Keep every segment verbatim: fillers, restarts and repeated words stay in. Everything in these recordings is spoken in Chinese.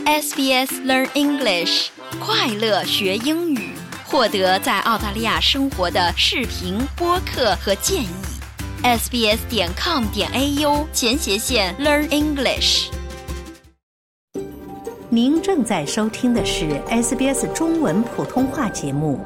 S B S Learn English， 快乐学英语，获得在澳大利亚生活的视频、播客和建议。sbs 点 com 点 au 前斜线 Learn English。 您正在收听的是 S B S 中文普通话节目。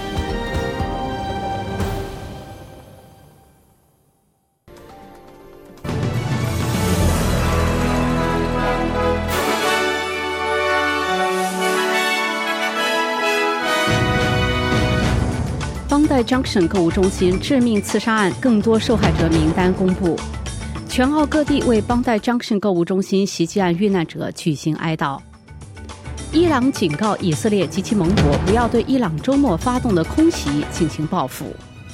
邦代 Junction 购物中心致命刺杀案更多受害者名单公布，全澳各地为邦代 Junction 购物中心袭击案遇难者举行哀悼。伊朗警告以色列及其盟国不要对伊朗周末发动的空袭进行报复。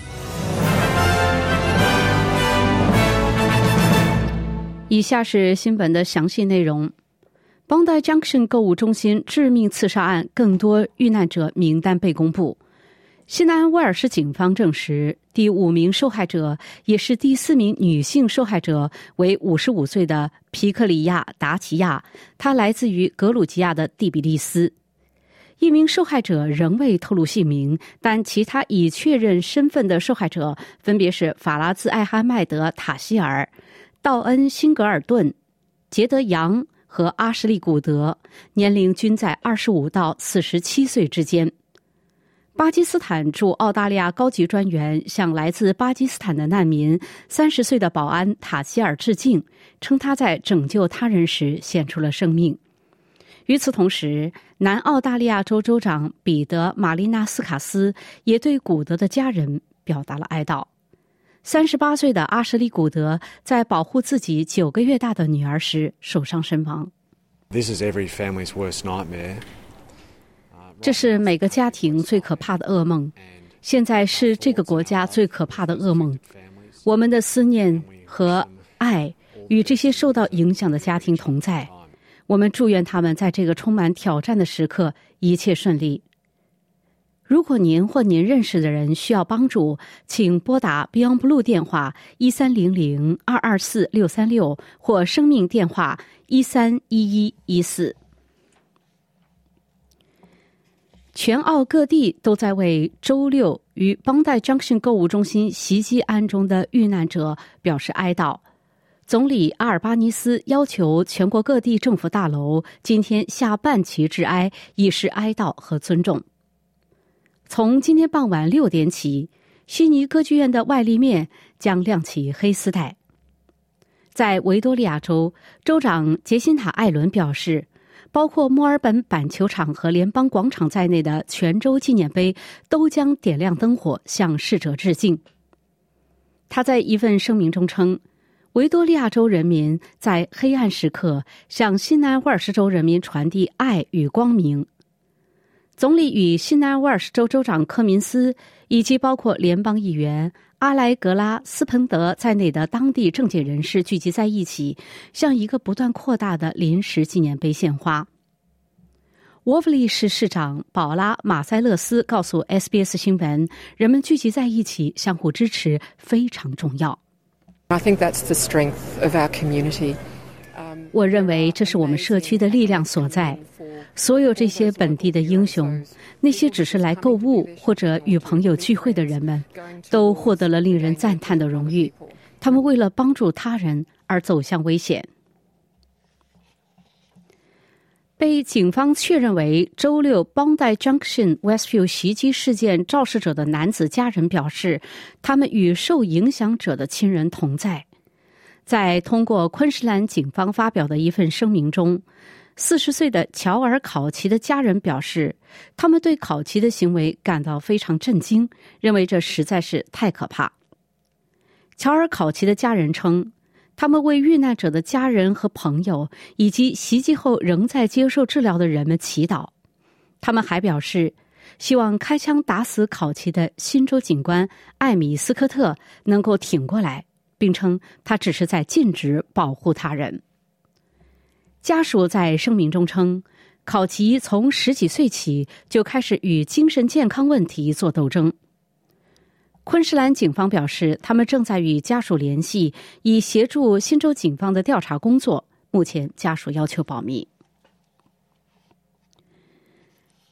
以下是新闻的详细内容。邦代 Junction 购物中心致命刺杀案更多遇难者名单被公布。新南安威尔士警方证实，第五名受害者也是第四名女性受害者为五十五岁的皮克里亚·达奇亚，她来自于格鲁吉亚的第比利斯。一名受害者仍未透露姓名，但其他已确认身份的受害者分别是法拉兹·艾哈迈德·塔希尔、道恩·辛格尔顿、杰德·杨和阿什利·古德，年龄均在二十五到四十七岁之间。巴基斯坦驻澳大利亚高级专员向来自巴基斯坦的难民三十岁的保安塔希尔致敬，称他在拯救他人时献出了生命。与此同时，南澳大利亚州州长彼得·马利纳斯卡斯也对古德的家人表达了哀悼。三十八岁的阿什利·古德在保护自己九个月大的女儿时受伤身亡。 This is every family's worst nightmare. 这是每个家庭最可怕的噩梦，现在是这个国家最可怕的噩梦。我们的思念和爱与这些受到影响的家庭同在，我们祝愿他们在这个充满挑战的时刻一切顺利。如果您或您认识的人需要帮助，请拨打 Beyond Blue 电话一三零零二二四六三六或生命电话一三一一一四。全澳各地都在为周六于邦代 Junction 购物中心袭击案中的遇难者表示哀悼。总理阿尔巴尼斯要求全国各地政府大楼今天下半旗致哀，以示哀悼和尊重。从今天傍晚六点起，悉尼歌剧院的外立面将亮起黑丝带。在维多利亚州，州长杰辛塔·艾伦表示，包括墨尔本板球场和联邦广场在内的全州纪念碑都将点亮灯火，向逝者致敬。他在一份声明中称，维多利亚州人民在黑暗时刻向新南威尔士州人民传递爱与光明。总理与新南威尔士州州长科明斯以及包括联邦议员阿莱格拉斯彭德在内的当地政界人士聚集在一起，向一个不断扩大的临时纪念碑献花。沃夫利市市长保拉·马塞勒斯告诉 S B S 新闻，人们聚集在一起相互支持非常重要。 I think that's the strength of our community. 我认为这是我们社区的力量所在。所有这些本地的英雄，那些只是来购物或者与朋友聚会的人们，都获得了令人赞叹的荣誉。他们为了帮助他人而走向危险。被警方确认为周六邦代 Junction Westview 袭击事件肇事者的男子家人表示，他们与受影响者的亲人同在。在通过昆士兰警方发表的一份声明中，四十岁的乔尔·考奇的家人表示，他们对考奇的行为感到非常震惊，认为这实在是太可怕。乔尔·考奇的家人称，他们为遇难者的家人和朋友以及袭击后仍在接受治疗的人们祈祷。他们还表示，希望开枪打死考奇的新州警官艾米斯科特能够挺过来，并称他只是在尽职保护他人。家属在声明中称，考奇从十几岁起就开始与精神健康问题做斗争。昆士兰警方表示，他们正在与家属联系，以协助新州警方的调查工作。目前家属要求保密。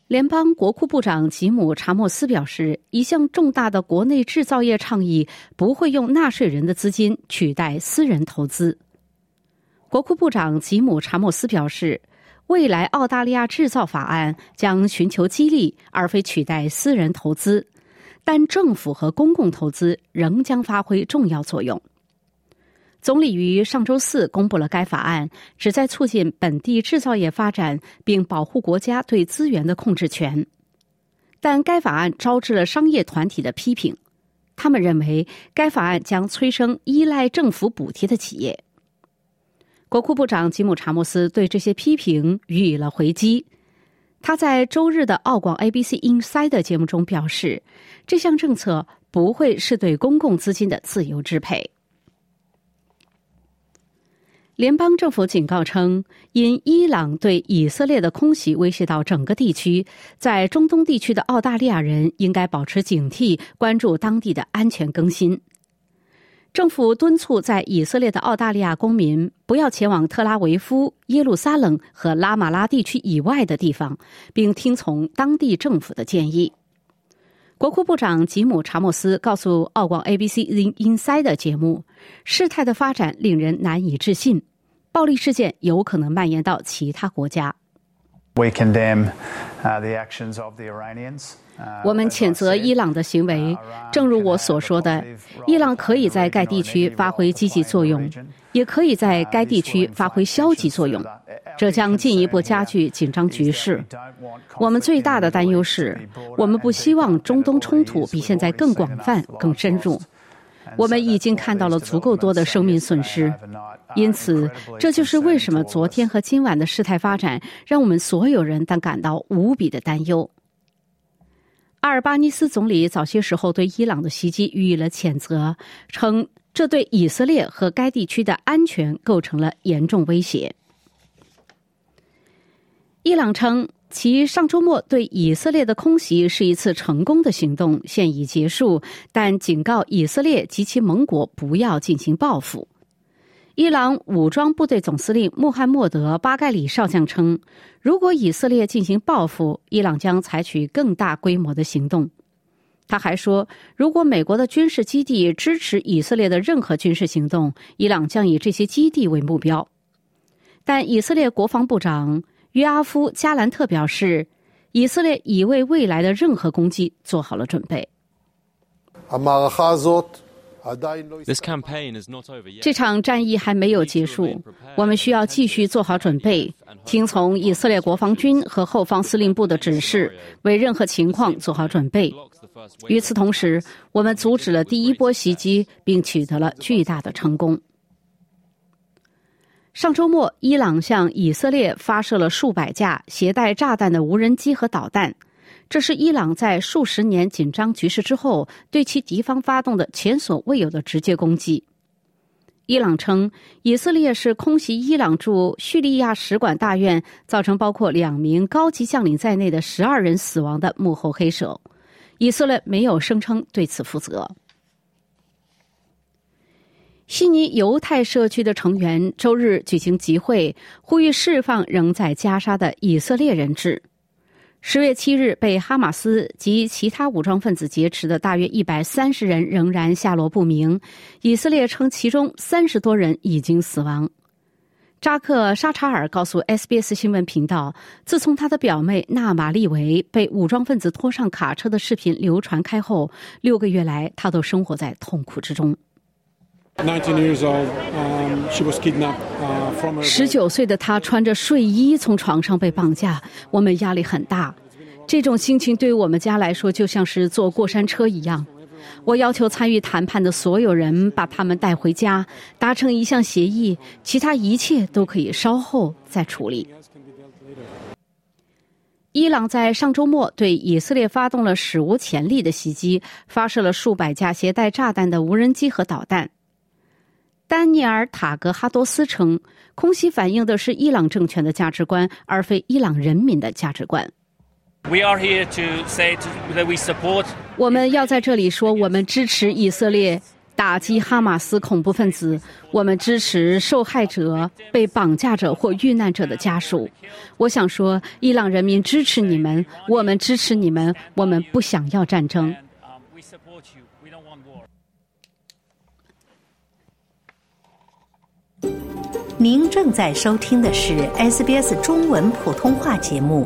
联邦国库部长吉姆·查莫斯表示，一项重大的国内制造业倡议不会用纳税人的资金取代私人投资。国库部长吉姆·查莫斯表示，未来澳大利亚制造法案将寻求激励而非取代私人投资，但政府和公共投资仍将发挥重要作用。总理于上周四公布了该法案，旨在促进本地制造业发展并保护国家对资源的控制权。但该法案招致了商业团体的批评，他们认为该法案将催生依赖政府补贴的企业。国库部长吉姆·查莫斯对这些批评予以了回击。他在周日的澳广 A B C Inside 节目中表示，这项政策不会是对公共资金的自由支配。联邦政府警告称，因伊朗对以色列的空袭威胁到整个地区，在中东地区的澳大利亚人应该保持警惕，关注当地的安全更新。政府敦促在以色列的澳大利亚公民不要前往特拉维夫、耶路撒冷和拉马拉地区以外的地方，并听从当地政府的建议。国库部长吉姆·查莫斯告诉澳广 A B C Inside 的节目，事态的发展令人难以置信，暴力事件有可能蔓延到其他国家。 We condemn uh, the actions of the Iranians. 我们谴责伊朗的行为，正如我所说的，伊朗可以在该地区发挥积极作用，也可以在该地区发挥消极作用，这将进一步加剧紧张局势。我们最大的担忧是，我们不希望中东冲突比现在更广泛、更深入。我们已经看到了足够多的生命损失，因此这就是为什么昨天和今晚的事态发展让我们所有人都感到无比的担忧。阿尔巴尼斯总理早些时候对伊朗的袭击予以了谴责，称这对以色列和该地区的安全构成了严重威胁。伊朗称其上周末对以色列的空袭是一次成功的行动，现已结束，但警告以色列及其盟国不要进行报复。伊朗武装部队总司令穆罕默德·巴盖里少将称，如果以色列进行报复，伊朗将采取更大规模的行动。他还说，如果美国的军事基地支持以色列的任何军事行动，伊朗将以这些基地为目标。但以色列国防部长约阿夫·加兰特表示，以色列已为未来的任何攻击做好了准备。这场战役还没有结束，我们需要继续做好准备，听从以色列国防军和后方司令部的指示，为任何情况做好准备。与此同时，我们阻止了第一波袭击，并取得了巨大的成功。上周末，伊朗向以色列发射了数百架携带炸弹的无人机和导弹，这是伊朗在数十年紧张局势之后对其敌方发动的前所未有的直接攻击。伊朗称，以色列是空袭伊朗驻叙利亚使馆大院，造成包括两名高级将领在内的十二人死亡的幕后黑手。以色列没有声称对此负责。悉尼犹太社区的成员周日举行集会，呼吁释放仍在加沙的以色列人质。十月七日被哈马斯及其他武装分子劫持的大约一百三十人仍然下落不明，以色列称其中三十多人已经死亡。扎克·沙查尔告诉 S B S 新闻频道，自从他的表妹纳马利维被武装分子拖上卡车的视频流传开后，六个月来他都生活在痛苦之中。十九岁的她穿着睡衣从床上被绑架，我们压力很大。这种心情对于我们家来说就像是坐过山车一样。我要求参与谈判的所有人把他们带回家，达成一项协议，其他一切都可以稍后再处理。伊朗在上周末对以色列发动了史无前例的袭击，发射了数百架携带炸弹的无人机和导弹。丹尼尔·塔格哈多斯称，空袭反映的是伊朗政权的价值观，而非伊朗人民的价值观。 We are here to say that we support. 我们要在这里说，我们支持以色列， 打击哈马斯恐怖分子，我们支持受害者、被绑架者或遇难者的家属。我想说，伊朗人民支持你们，我们支持你们，我们不想要战争。 您正在收听的是 S B S 中文普通话节目。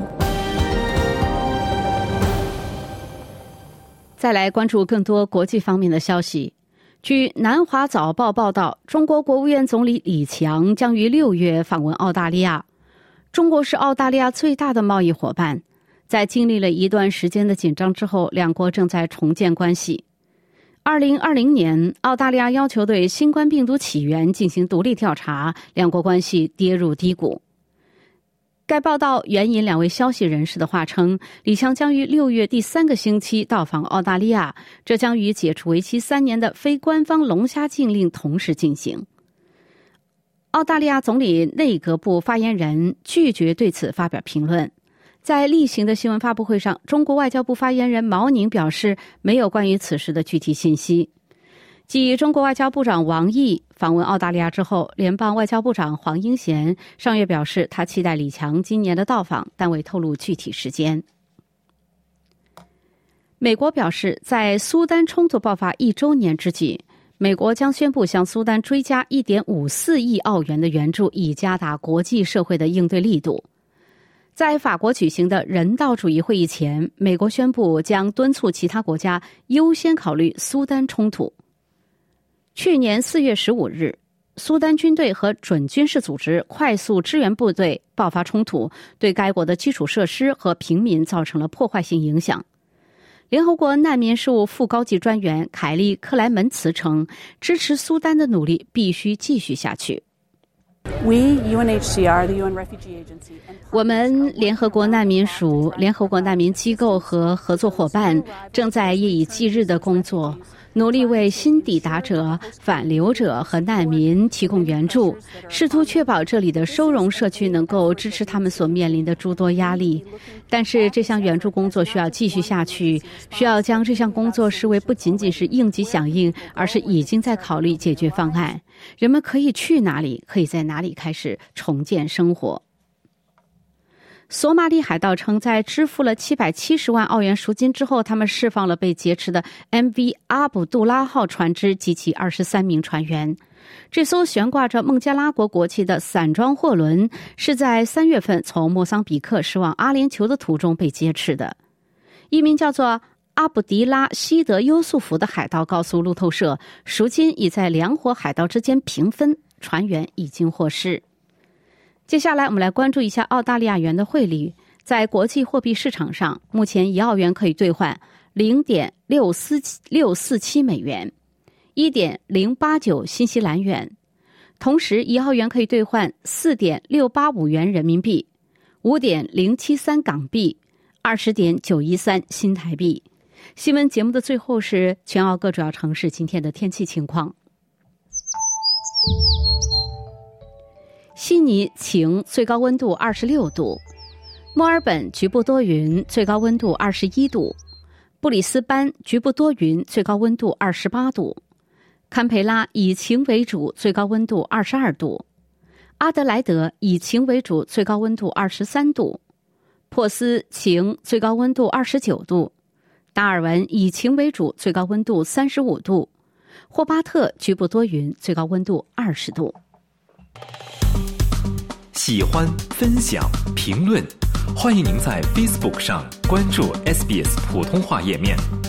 再来关注更多国际方面的消息。据南华早报报道，中国国务院总理李强将于六月访问澳大利亚。中国是澳大利亚最大的贸易伙伴，在经历了一段时间的紧张之后，两国正在重建关系。二零二零年，澳大利亚要求对新冠病毒起源进行独立调查，两国关系跌入低谷。该报道援引两位消息人士的话称，李强将于六月第三个星期到访澳大利亚，这将与解除为期三年的非官方龙虾禁令同时进行。澳大利亚总理内阁部发言人拒绝对此发表评论。在例行的新闻发布会上，中国外交部发言人毛宁表示，没有关于此事的具体信息。继中国外交部长王毅访问澳大利亚之后，联邦外交部长黄英贤上月表示，他期待李强今年的到访，但未透露具体时间。美国表示，在苏丹冲突爆发一周年之际，美国将宣布向苏丹追加 一点五四亿澳元的援助，以加大国际社会的应对力度。在法国举行的人道主义会议前，美国宣布将敦促其他国家优先考虑苏丹冲突。去年四月十五日，苏丹军队和准军事组织快速支援部队爆发冲突，对该国的基础设施和平民造成了破坏性影响。联合国难民事务副高级专员凯利·克莱门茨称，支持苏丹的努力必须继续下去。我们联合国难民署、联合国难民机构和合作伙伴正在夜以继日的工作，努力为新抵达者、返流者和难民提供援助，试图确保这里的收容社区能够支持他们所面临的诸多压力。但是这项援助工作需要继续下去，需要将这项工作视为不仅仅是应急响应，而是已经在考虑解决方案。人们可以去哪里，可以在哪里开始重建生活。索马里海盗称，在支付了七百七十万澳元赎金之后，他们释放了被劫持的 M V 阿卜杜拉号船只及其二十三名船员。这艘悬挂着孟加拉国国旗的散装货轮是在三月份从莫桑比克驶往阿联酋的途中被劫持的。一名叫做阿卜迪拉·西德优素福的海盗告诉路透社，赎金已在两伙海盗之间平分，船员已经获释。接下来我们来关注一下澳大利亚元的汇率。在国际货币市场上，目前一澳元可以兑换 零点六四七 美元， 一点零八九 新西兰元。同时一澳元可以兑换 四点六八五 元人民币， 五点零七三 港币， 二十点九一三 新台币。新闻节目的最后是全澳各主要城市今天的天气情况。悉尼晴，最高温度二十六度；墨尔本局部多云，最高温度二十一度；布里斯班局部多云，最高温度二十八度；堪培拉以晴为主，最高温度二十二度；阿德莱德以晴为主，最高温度二十三度；珀斯晴，最高温度二十九度；达尔文以晴为主，最高温度三十五度；霍巴特局部多云，最高温度二十度。 喜欢、分享、评论，欢迎您在 Facebook 上关注 S B S 普通话页面。